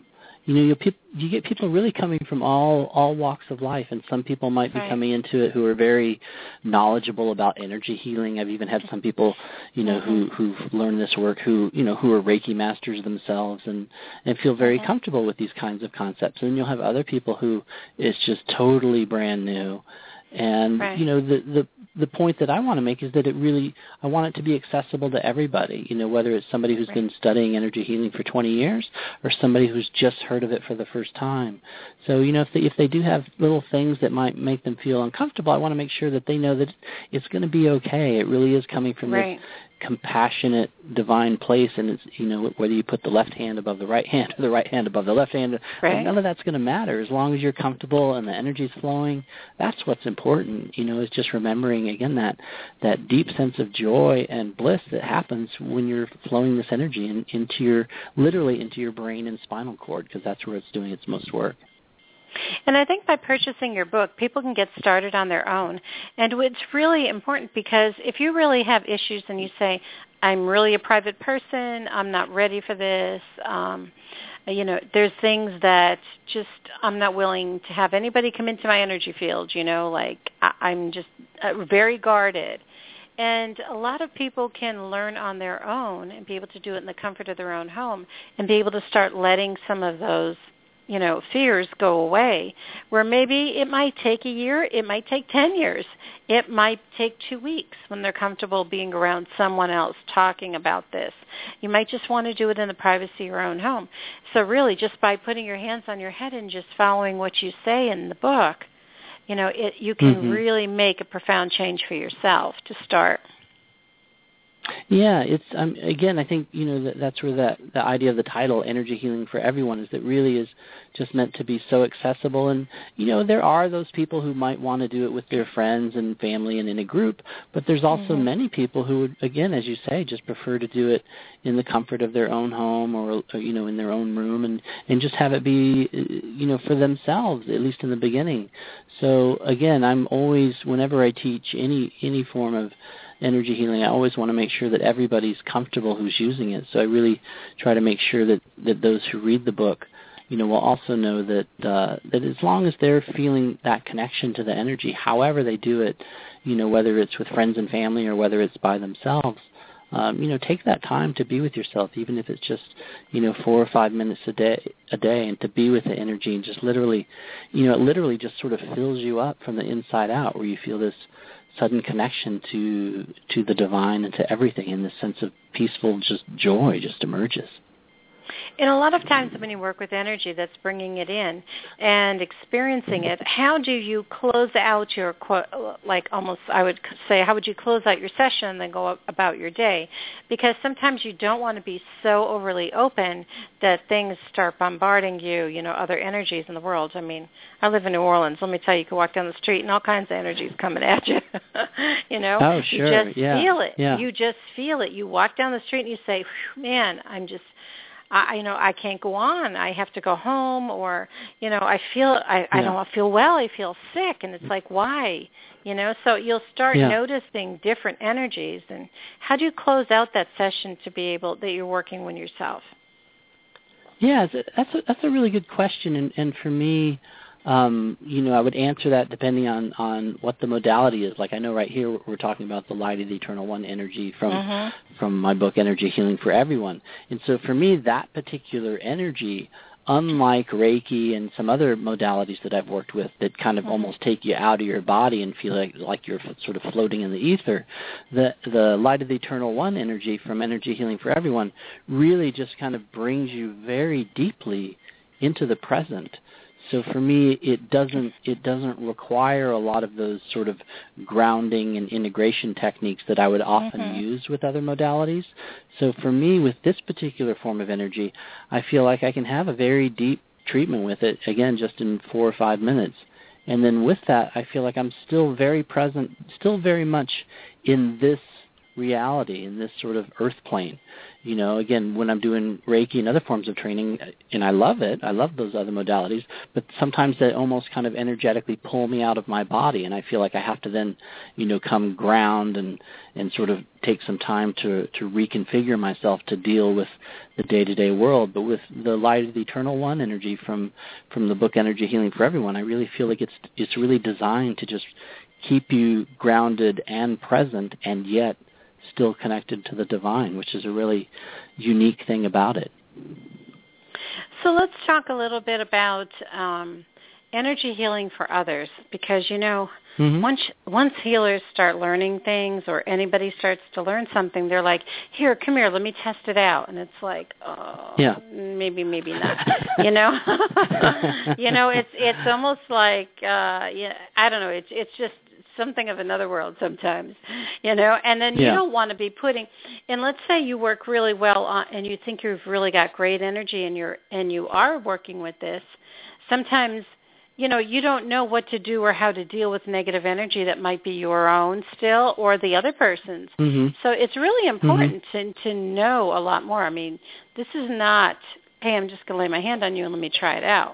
you get people really coming from all walks of life, and some people might be coming into it who are very knowledgeable about energy healing. I've even had some people, who've learned this work who are Reiki masters themselves and feel very comfortable with these kinds of concepts. And then you'll have other people who it's just totally brand new. And the point that I want to make is that I want it to be accessible to everybody, whether it's somebody who's been studying energy healing for 20 years or somebody who's just heard of it for the first time. So, if they do have little things that might make them feel uncomfortable, I want to make sure that they know that it's going to be okay. It really is coming from this compassionate, divine place, and it's, whether you put the left hand above the right hand or the right hand above the left hand, none of that's going to matter. As long as you're comfortable and the energy's flowing, that's what's important, is just remembering, again, that deep sense of joy and bliss that happens when you're flowing this energy literally into your brain and spinal cord, because that's where it's doing its most work. And I think by purchasing your book, people can get started on their own. And it's really important, because if you really have issues and you say, I'm really a private person, I'm not ready for this, there's things that just I'm not willing to have anybody come into my energy field, like I'm just very guarded. And a lot of people can learn on their own and be able to do it in the comfort of their own home and be able to start letting some of those fears go away, where maybe it might take a year, it might take 10 years, it might take 2 weeks when they're comfortable being around someone else talking about this. You might just want to do it in the privacy of your own home. So really, just by putting your hands on your head and just following what you say in the book, you can really make a profound change for yourself to start. Yeah, it's again, I think that's where the idea of the title, Energy Healing for Everyone, is that really is just meant to be so accessible. And there are those people who might want to do it with their friends and family and in a group, but there's also many people who would, again, as you say, just prefer to do it in the comfort of their own home or in their own room and just have it be for themselves, at least in the beginning. So again, I'm always, whenever I teach any form of energy healing, I always want to make sure that everybody's comfortable who's using it. So I really try to make sure that those who read the book, will also know that as long as they're feeling that connection to the energy, however they do it, whether it's with friends and family or whether it's by themselves, take that time to be with yourself, even if it's just 4 or 5 minutes a day, and to be with the energy and just literally, it literally just sort of fills you up from the inside out, where you feel this sudden connection to the divine and to everything, and this sense of peaceful just joy just emerges. And a lot of times when you work with energy that's bringing it in and experiencing it, how do you close out your, like almost I would say, how would you close out your session and then go about your day? Because sometimes you don't want to be so overly open that things start bombarding you, other energies in the world. I mean, I live in New Orleans. Let me tell you, you can walk down the street and all kinds of energies coming at you, Oh, sure. You just feel it. Yeah. You just feel it. You walk down the street and you say, man, I can't go on. I have to go home, or I don't feel well. I feel sick, and it's like, why? So you'll start noticing different energies. And how do you close out that session to be able that you're working with yourself? Yeah, that's a really good question, and for me, I would answer that depending on what the modality is. Like I know right here we're talking about the Light of the Eternal One energy from my book, Energy Healing for Everyone. And so for me, that particular energy, unlike Reiki and some other modalities that I've worked with that kind of almost take you out of your body and feel like you're sort of floating in the ether, the Light of the Eternal One energy from Energy Healing for Everyone really just kind of brings you very deeply into the present. So for me, it doesn't require a lot of those sort of grounding and integration techniques that I would often use with other modalities. So for me, with this particular form of energy, I feel like I can have a very deep treatment with it, again, just in 4 or 5 minutes. And then with that, I feel like I'm still very present, still very much in this reality, in this sort of earth plane. Again, when I'm doing Reiki and other forms of training, and I love it, I love those other modalities, but sometimes they almost kind of energetically pull me out of my body, and I feel like I have to then, come ground and sort of take some time to reconfigure myself to deal with the day-to-day world. But with the Light of the Eternal One energy from the book Energy Healing for Everyone, I really feel like it's really designed to just keep you grounded and present, and yet still connected to the divine, which is a really unique thing about it. So let's talk a little bit about energy healing for others, because, once healers start learning things, or anybody starts to learn something, they're like, here, come here, let me test it out. And it's like, maybe not, it's almost like, I don't know, it's just something of another world sometimes, and then you don't want to be putting, and let's say you work really well on, and you think you've really got great energy and you are working with this, sometimes, you don't know what to do or how to deal with negative energy that might be your own still or the other person's. So it's really important to know a lot more. I mean, this is not, hey, I'm just going to lay my hand on you and let me try it out.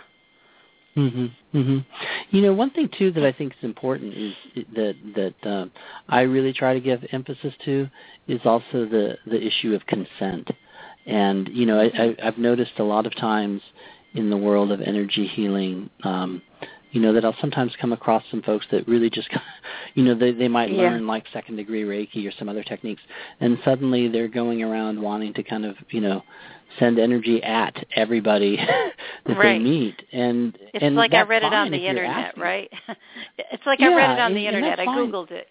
One thing too that I think is important is that I really try to give emphasis to is also the issue of consent. And I've noticed a lot of times in the world of energy healing, that I'll sometimes come across some folks that really just, they might learn like second degree Reiki or some other techniques, and suddenly they're going around wanting to kind of, send energy at everybody that they meet. And it's and like I read it fine on the internet, asking. Right? It's like I read it on the internet. I Googled it,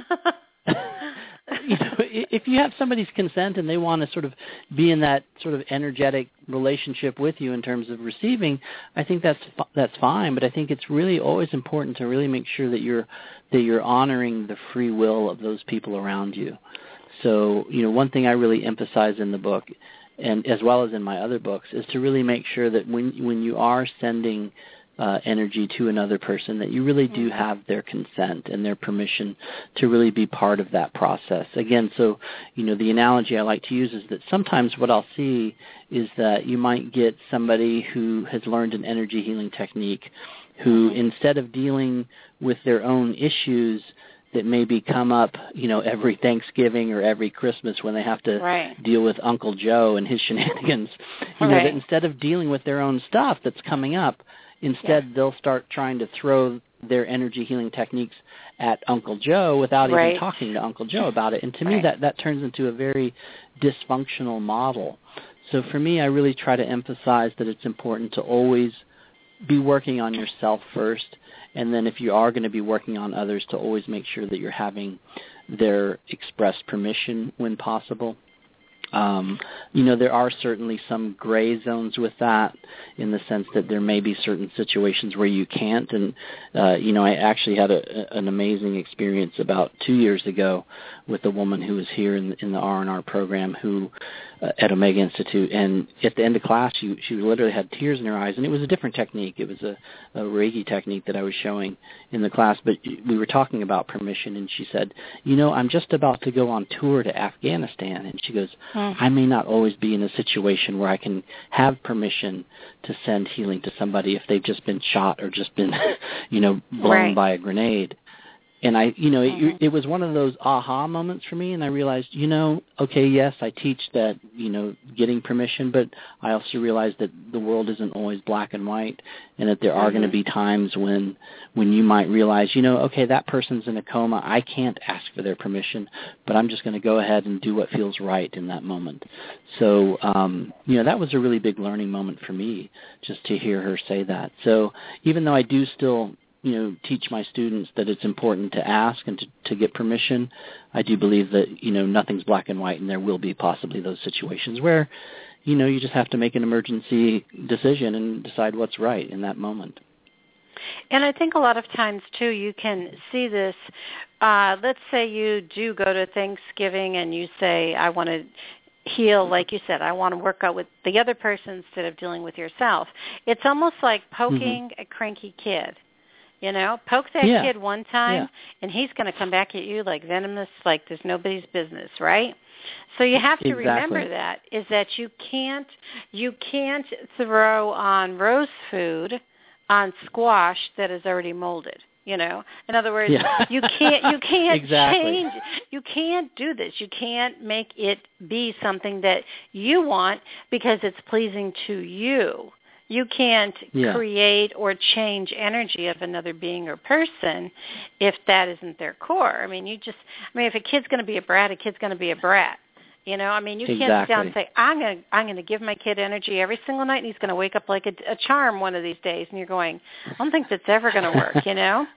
if you have somebody's consent and they want to sort of be in that sort of energetic relationship with you in terms of receiving, I think that's fine. But I think it's really always important to really make sure that you're honoring the free will of those people around you. So, one thing I really emphasize in the book, and as well as in my other books, is to really make sure that when you are sending energy to another person, that you really do have their consent and their permission to really be part of that process. Again, so, the analogy I like to use is that sometimes what I'll see is that you might get somebody who has learned an energy healing technique who, instead of dealing with their own issues that maybe come up, every Thanksgiving or every Christmas when they have to deal with Uncle Joe and his shenanigans, that instead of dealing with their own stuff that's coming up, instead they'll start trying to throw their energy healing techniques at Uncle Joe without even talking to Uncle Joe about it. And to me, that turns into a very dysfunctional model. So for me, I really try to emphasize that it's important to always be working on yourself first, and then if you are going to be working on others, to always make sure that you're having their expressed permission when possible. There are certainly some gray zones with that, in the sense that there may be certain situations where you can't. And, I actually had an amazing experience about 2 years ago with a woman who was here in the R&R program who at Omega Institute. And at the end of class, she literally had tears in her eyes. And it was a different technique. It was a Reiki technique that I was showing in the class. But we were talking about permission, and she said, I'm just about to go on tour to Afghanistan. And she goes, I may not always be in a situation where I can have permission to send healing to somebody if they've just been shot or just been, blown by a grenade. And it was one of those aha moments for me, and I realized, okay, yes, I teach that, getting permission, but I also realized that the world isn't always black and white, and that there are going to be times when you might realize, okay, that person's in a coma, I can't ask for their permission, but I'm just going to go ahead and do what feels right in that moment. So, that was a really big learning moment for me, just to hear her say that. So even though I do still teach my students that it's important to ask and to get permission, I do believe that, nothing's black and white, and there will be possibly those situations where, you just have to make an emergency decision and decide what's right in that moment. And I think a lot of times, too, you can see this. Let's say you do go to Thanksgiving and you say, I want to heal, like you said, I want to work out with the other person instead of dealing with yourself. It's almost like poking a cranky kid. Poke that kid one time, and he's going to come back at you like venomous, like there's nobody's business, right? So you have to remember that, is that you can't throw on rose food on squash that is already molded. In other words, you can't change. You can't do this. You can't make it be something that you want because it's pleasing to you. You can't create or change energy of another being or person if that isn't their core. If a kid's going to be a brat, a kid's going to be a brat. You can't sit down and say, I'm going to give my kid energy every single night, and he's going to wake up like a charm one of these days. And you're going, I don't think that's ever going to work,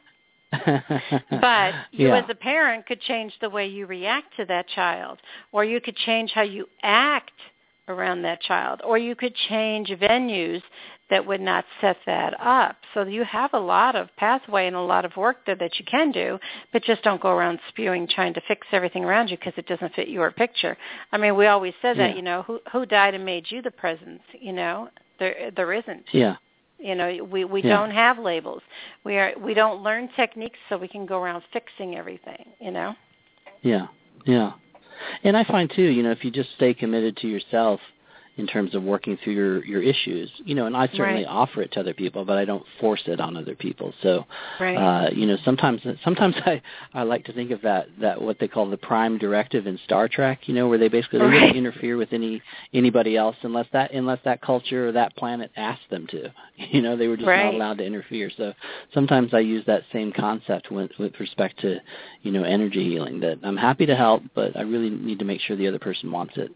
But you as a parent could change the way you react to that child, or you could change how you act around that child, or you could change venues that would not set that up. So you have a lot of pathway and a lot of work there that you can do, but just don't go around spewing trying to fix everything around you because it doesn't fit your picture. We always said that, who died and made you the presence? There isn't. Yeah. We don't have labels. We don't learn techniques so we can go around fixing everything, Yeah. And I find, too, if you just stay committed to yourself in terms of working through your issues, and I certainly offer it to other people, but I don't force it on other people. So, sometimes I like to think of that what they call the prime directive in Star Trek, where they basically wouldn't interfere with anybody else unless that culture or that planet asked them to. They were just not allowed to interfere. So sometimes I use that same concept with respect to, energy healing, that I'm happy to help, but I really need to make sure the other person wants it.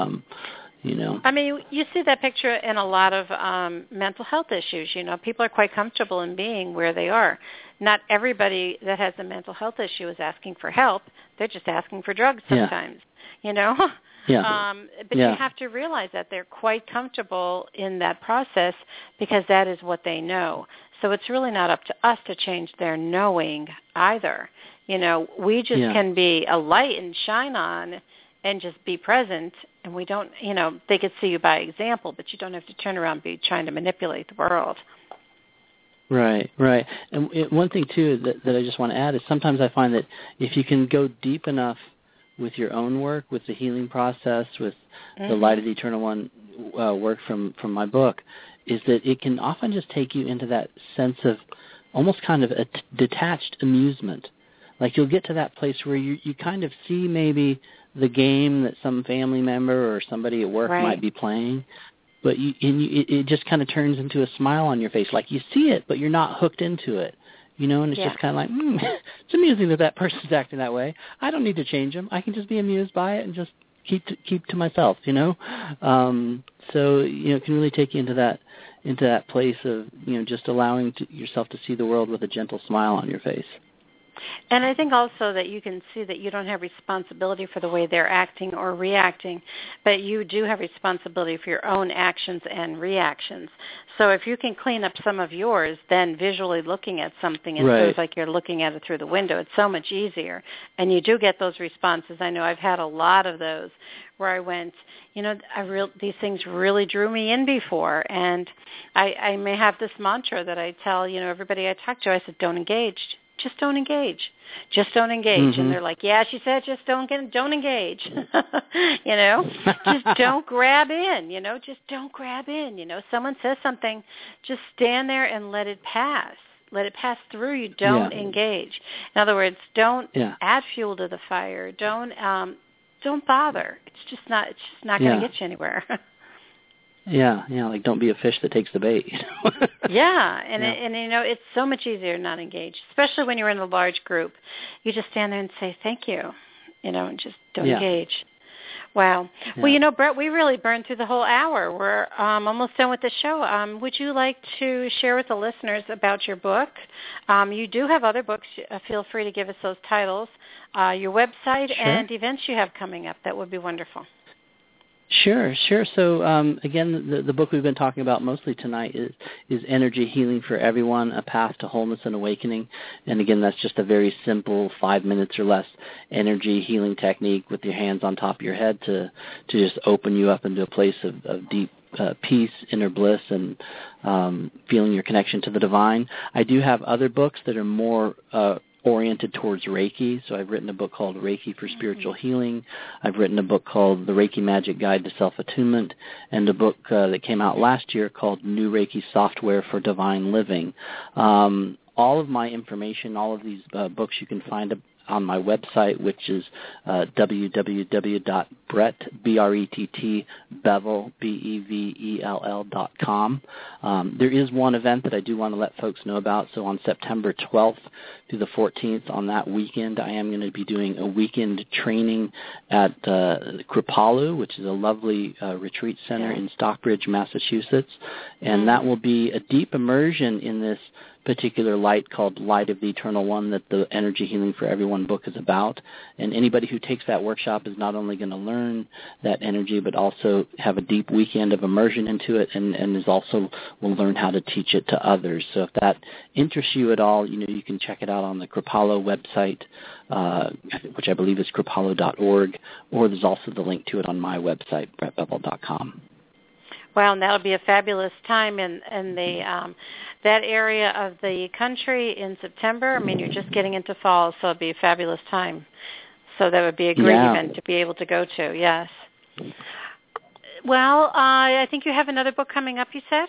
You see that picture in a lot of mental health issues. People are quite comfortable in being where they are. Not everybody that has a mental health issue is asking for help. They're just asking for drugs sometimes, But you have to realize that they're quite comfortable in that process because that is what they know. So it's really not up to us to change their knowing either. We just can be a light and shine on and just be present, and we don't, they could see you by example, but you don't have to turn around and be trying to manipulate the world. Right. And one thing, too, that I just want to add is sometimes I find that if you can go deep enough with your own work, with the healing process, with the Light of the Eternal One work from my book, is that it can often just take you into that sense of almost kind of a detached amusement. Like you'll get to that place where you kind of see maybe the game that some family member or somebody at work might be playing, but it just kind of turns into a smile on your face. Like you see it, but you're not hooked into it, and it's just kind of like, it's amusing that person's acting that way. I don't need to change them. I can just be amused by it and just keep to myself, So, it can really take you into that place of, just allowing yourself to see the world with a gentle smile on your face. And I think also that you can see that you don't have responsibility for the way they're acting or reacting, but you do have responsibility for your own actions and reactions. So if you can clean up some of yours, then visually looking at something, it feels like you're looking at it through the window. It's so much easier. And you do get those responses. I know I've had a lot of those where I went, these things really drew me in before. And I may have this mantra that I tell, everybody I talk to, I said, don't engage. Just don't engage. Just don't engage. Mm-hmm. And they're like, yeah, she said just don't engage. Just don't grab in, just don't grab in. Someone says something, just stand there and let it pass. Let it pass through you. Don't engage. In other words, don't add fuel to the fire. Don't bother. It's just not going to get you anywhere. Like don't be a fish that takes the bait. And it's so much easier to not engage, especially when you're in a large group. You just stand there and say thank you, and just don't engage. Wow. Yeah. Well, Brett, we really burned through the whole hour. We're almost done with the show. Would you like to share with the listeners about your book? You do have other books. Feel free to give us those titles, your website, and events you have coming up. That would be wonderful. Sure. So, again, the book we've been talking about mostly tonight is Energy Healing for Everyone, A Path to Wholeness and Awakening. And again, that's just a very simple 5 minutes or less energy healing technique with your hands on top of your head to just open you up into a place of deep peace, inner bliss, and feeling your connection to the divine. I do have other books that are more oriented towards Reiki. So I've written a book called Reiki for Spiritual Healing. I've written a book called The Reiki Magic Guide to Self-Attunement, and a book that came out last year called New Reiki Software for Divine Living. All of my information, all of these books you can find on my website, which is www.brettbell.com. There is one event that I do want to let folks know about. So on September 12th through the 14th, on that weekend, I am going to be doing a weekend training at Kripalu, which is a lovely retreat center in Stockbridge, Massachusetts. And that will be a deep immersion in this particular light called Light of the Eternal One that the Energy Healing for Everyone book is about. And anybody who takes that workshop is not only going to learn that energy, but also have a deep weekend of immersion into it, and is also will learn how to teach it to others. So if that interests you at all, you can check it out on the Kripalu website, which I believe is kripalu.org, or there's also the link to it on my website, brettbell.com. Wow, and that'll be a fabulous time in the that area of the country in September. I mean, you're just getting into fall, so it'll be a fabulous time. So that would be a great event to be able to go to, yes. Well, I think you have another book coming up, you said?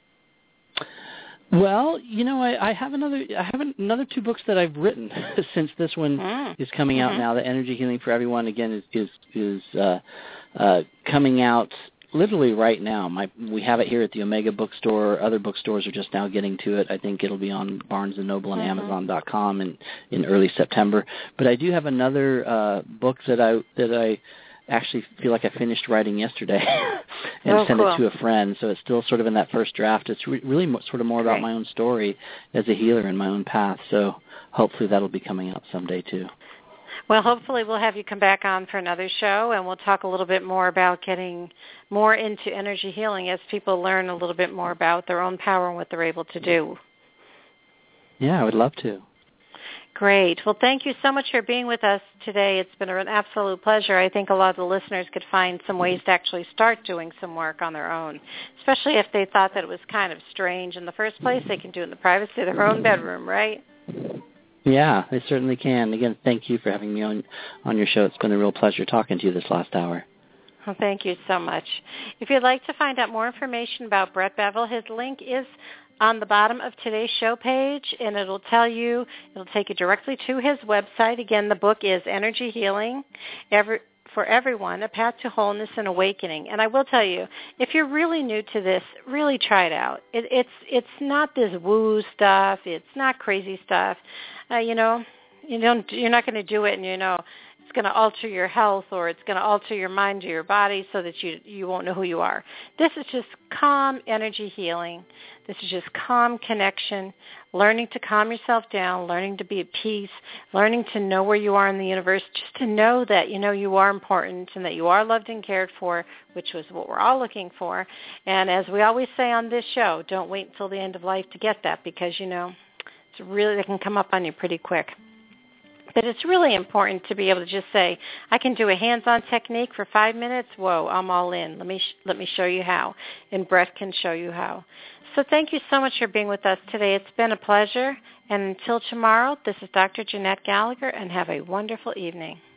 Well, I have another 2 books that I've written since this one is coming out now. The Energy Healing for Everyone, again, is coming out literally right now. We have it here at the Omega Bookstore. Other bookstores are just now getting to it. I think it'll be on Barnes & Noble and Amazon.com in early September. But I do have another book that I actually feel like I finished writing yesterday and sent it to a friend. So it's still sort of in that first draft. It's really sort of more about my own story as a healer and my own path. So hopefully that'll be coming out someday too. Well, hopefully we'll have you come back on for another show, and we'll talk a little bit more about getting more into energy healing as people learn a little bit more about their own power and what they're able to do. Yeah, I would love to. Great. Well, thank you so much for being with us today. It's been an absolute pleasure. I think a lot of the listeners could find some ways to actually start doing some work on their own, especially if they thought that it was kind of strange in the first place. They can do it in the privacy of their own bedroom, right? Yeah, they certainly can. Again, thank you for having me on your show. It's been a real pleasure talking to you this last hour. Well, thank you so much. If you'd like to find out more information about Brett Bevell, his link is on the bottom of today's show page, and it'll take you directly to his website. Again, the book is Energy Healing for Everyone, A Path to Wholeness and Awakening. And I will tell you, if you're really new to this, really try it out. It's not this woo stuff. It's not crazy stuff. You're not going to do it, and it's going to alter your health or it's going to alter your mind or your body so that you won't know who you are. This is just calm energy healing. This is just calm connection, learning to calm yourself down, learning to be at peace, learning to know where you are in the universe, just to know that you are important and that you are loved and cared for, which was what we're all looking for. And as we always say on this show, don't wait until the end of life to get that because, it's really, they can come up on you pretty quick. But it's really important to be able to just say, I can do a hands-on technique for 5 minutes. Whoa, I'm all in. Let me show you how. And Brett can show you how. So thank you so much for being with us today. It's been a pleasure. And until tomorrow, this is Dr. Jeanette Gallagher, and have a wonderful evening.